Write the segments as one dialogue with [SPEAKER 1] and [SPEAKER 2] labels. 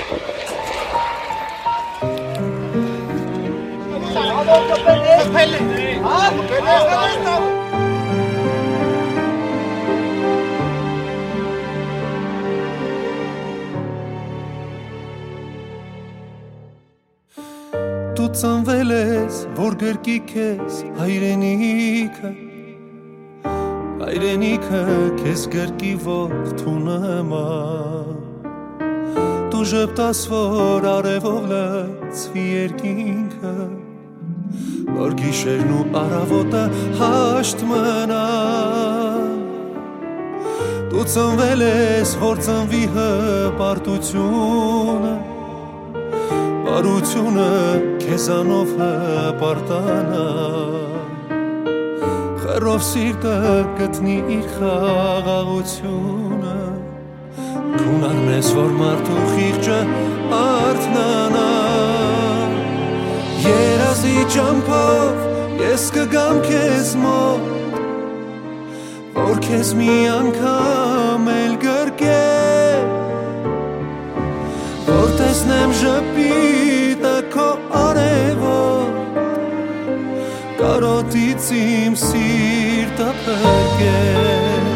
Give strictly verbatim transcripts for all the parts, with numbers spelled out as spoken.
[SPEAKER 1] Դու ծնվել ես, որ գրկի քեզ հայրենիքը, հայրենիքը քեզ գրկի որդու նման, դու ժպտաս, որ արևով լցվի երկինքը, որ գիշերն ու առավոտը հաշտ մնան, դու ծնվել ես, որ ծնվի հպարտությունը, բարությունը քեզանով հպարտանա, խռով սիրտը գտնի իր խաղաղությունը, քուն առնես, որ մարդու խիղճը արթնանա, երազի ճամփով ես կգամ քեզ մոտ, որ քեզ մի անգամ էլ գրկեմ, որ տեսնեմ ժպիտը քո արևոտ, կարոտից իմ սիրտը փրկեմ,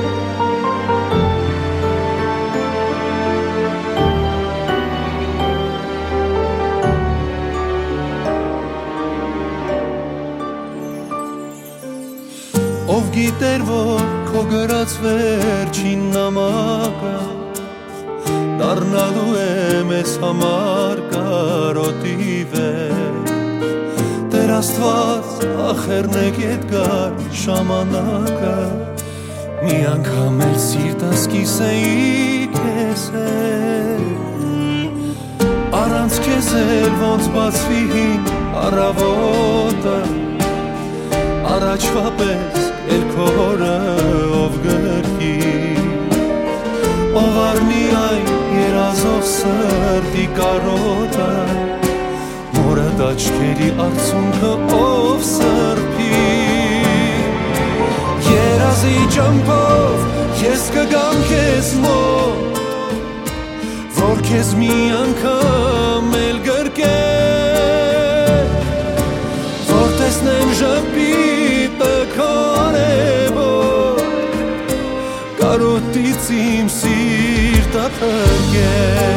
[SPEAKER 1] ով գիտեր, որ քո գրած վերջին նամակը դառնալու է մեզ համար կարոտի վեր, Տեր Աստված ախեռն է գետ գար ժամանակը, մի անգամ էլ սիրտս կիսեի քեզ հետ, առանց քեզ էլ ոնց բացվի հին առավոտը, առաջվա պես էլ քո հորը ով գրկի, ով առնի այն երազով սրտի կարոտը, մորը դաչքերի արցունքը ով սրբի, երազի ճամփով ես կգամ քեզ մոտ, որ քեզ մի անգամ էլ գրկեմ, որ տեսնեմ ժպիտը քո արևոտ, կարոտից իմ սիրտը փրկեմ,